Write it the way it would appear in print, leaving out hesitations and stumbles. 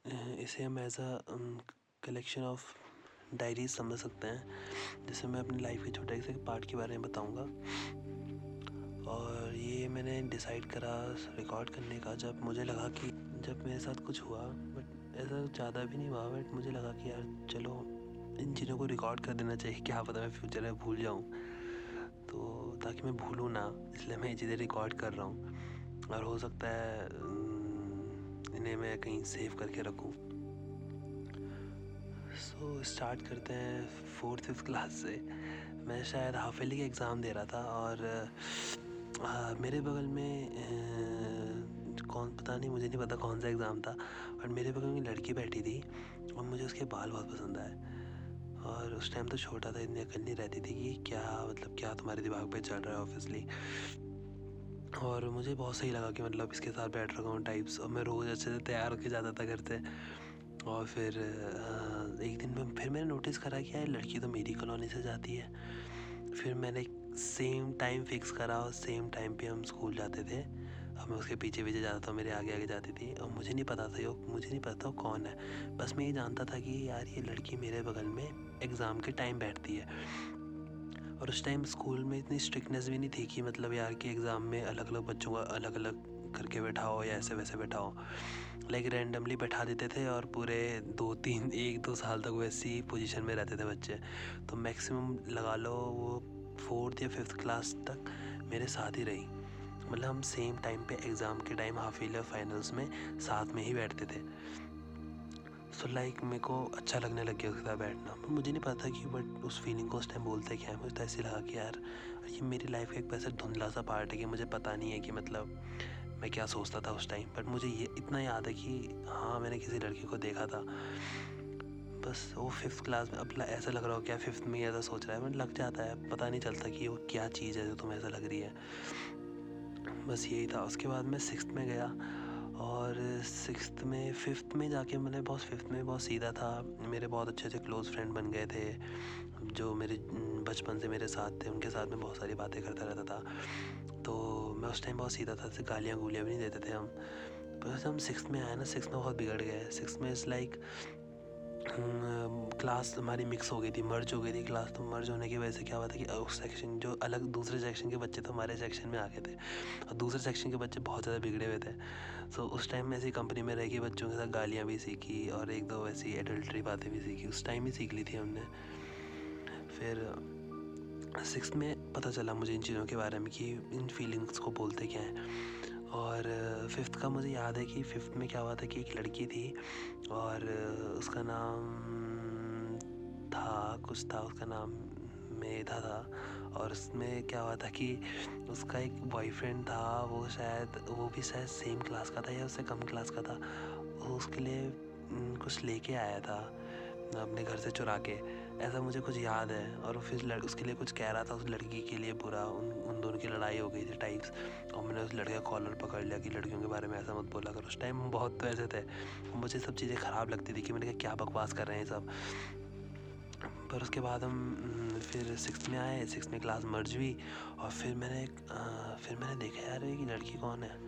इसे हम as a collection of diaries समझ सकते हैं, जिसमें मैं अपनी लाइफ के छोटे से पार्ट के बारे में बताऊंगा। और ये मैंने डिसाइड करा रिकॉर्ड करने का जब मुझे लगा कि जब मेरे साथ कुछ हुआ, बट ऐसा ज़्यादा भी नहीं हुआ, बट मुझे लगा कि यार चलो इन चीज़ों को रिकॉर्ड कर देना चाहिए, क्या पता मैं फ्यूचर में भूल जाऊँ, तो ताकि मैं भूलूँ ना, इसलिए मैं ये चीज़ें रिकॉर्ड कर रहा हूँ। और हो सकता है इन्हें मैं कहीं सेव करके रखूँ। सो स्टार्ट करते हैं 4th-5th क्लास से। मैं शायद हाफ ईयरली का एग्ज़ाम दे रहा था और मेरे बगल में पता नहीं, मुझे नहीं पता कौन सा एग्ज़ाम था, और मेरे बगल में लड़की बैठी थी और मुझे उसके बाल बहुत पसंद आए। और उस टाइम तो छोटा था, इतनी अकल नहीं रहती थी कि क्या तुम्हारे दिमाग पे चल रहा है ऑब्वियसली। और मुझे बहुत सही लगा कि मतलब इसके साथ बैठ रखा हूँ टाइप्स, और मैं रोज़ अच्छे से तैयार होकर जाता था घर से। और फिर एक दिन में फिर मैंने नोटिस करा कि यार लड़की तो मेरी कॉलोनी से जाती है। फिर मैंने सेम टाइम फिक्स करा और सेम टाइम पे हम स्कूल जाते थे। अब मैं उसके पीछे पीछे जाता था, मेरे आगे आगे जाती थी, और मुझे नहीं पता वो कौन है। बस मैं ये जानता था कि यार ये लड़की मेरे बगल में एग्ज़ाम के टाइम बैठती है। और उस टाइम स्कूल में इतनी स्ट्रिक्टनेस भी नहीं थी कि मतलब यार कि एग्ज़ाम में अलग अलग बच्चों को अलग अलग करके बैठाओ या ऐसे वैसे बैठाओ। लाइक रैंडमली बैठा देते थे और पूरे 1-2 साल तक वैसी पोजीशन में रहते थे बच्चे। तो मैक्सिमम लगा लो वो 4th या 5th क्लास तक मेरे साथ ही रही। मतलब हम सेम टाइम पे एग्ज़ाम के टाइम हाफ ईयरली फाइनल्स में साथ में ही बैठते थे। सो लाइक मेरे को अच्छा लगने लग गया उसके साथ बैठना। मुझे नहीं पता कि बट उस फीलिंग को उस टाइम बोलते क्या है। मुझे तो ऐसे लगा कि यार ये मेरी लाइफ का एक वैसे धुंधला सा पार्ट है कि मुझे पता नहीं है कि मतलब मैं क्या सोचता था उस टाइम। बट मुझे ये इतना याद है कि हाँ, मैंने किसी लड़की को देखा था। बस वो 5th क्लास में। अब ऐसा लग रहा हो क्या 5th में ऐसा सोच रहा है, बट लग जाता है, पता नहीं चलता कि वो क्या चीज़ है जो तुम्हें ऐसा लग रही है। बस यही था। उसके बाद मैं 6th में गया, और 5th में जाके मैंने 5th में बहुत सीधा था। मेरे बहुत अच्छे अच्छे क्लोज़ फ्रेंड बन गए थे जो मेरे बचपन से मेरे साथ थे। उनके साथ मैं बहुत सारी बातें करता रहता था। तो मैं उस टाइम बहुत सीधा था, जैसे गालियाँ भी नहीं देते थे हम। बस हम 6th में आए ना, 6th में बहुत बिगड़ गए। 6th में इज़ लाइक क्लास हमारी मिक्स हो गई थी, मर्ज हो गई थी क्लास। तो मर्ज होने की वजह से क्या हुआ था कि उस सेक्शन जो अलग दूसरे सेक्शन के बच्चे तो हमारे सेक्शन में आ गए थे, और दूसरे सेक्शन के बच्चे बहुत ज़्यादा बिगड़े हुए थे। सो उस टाइम में ऐसी कंपनी में रह के बच्चों के साथ गालियाँ भी सीखी और 1-2 वैसी एडल्ट्री बातें भी सीखी। उस टाइम ही सीख ली थी हमने। फिर 6th में पता चला मुझे इन चीज़ों के बारे में कि इन फीलिंग्स को बोलते क्या हैं। और 5th का मुझे याद है कि 5th में क्या हुआ था कि एक लड़की थी, और उसका नाम उसका नाम मेधा था। और उसमें क्या हुआ था कि उसका एक बॉयफ्रेंड था, वो भी शायद सेम क्लास का था या उससे कम क्लास का था। वो उसके लिए कुछ लेके आया था अपने घर से चुरा के, ऐसा मुझे कुछ याद है। और फिर उसके लिए कुछ कह रहा था उस लड़की के लिए बुरा। उन दोनों की लड़ाई हो गई थी टाइप्स। और मैंने उस लड़के का कॉलर पकड़ लिया कि लड़कियों के बारे में ऐसा मत बोला कर। उस टाइम हम बहुत तो ऐसे थे, मुझे सब चीज़ें ख़राब लगती थी कि मैंने कहा क्या बकवास कर रहे हैं सब। पर उसके बाद हम फिर 6th में आए। 6th में क्लास मर्ज हुई, और फिर मैंने देखा यार ये कि लड़की कौन है।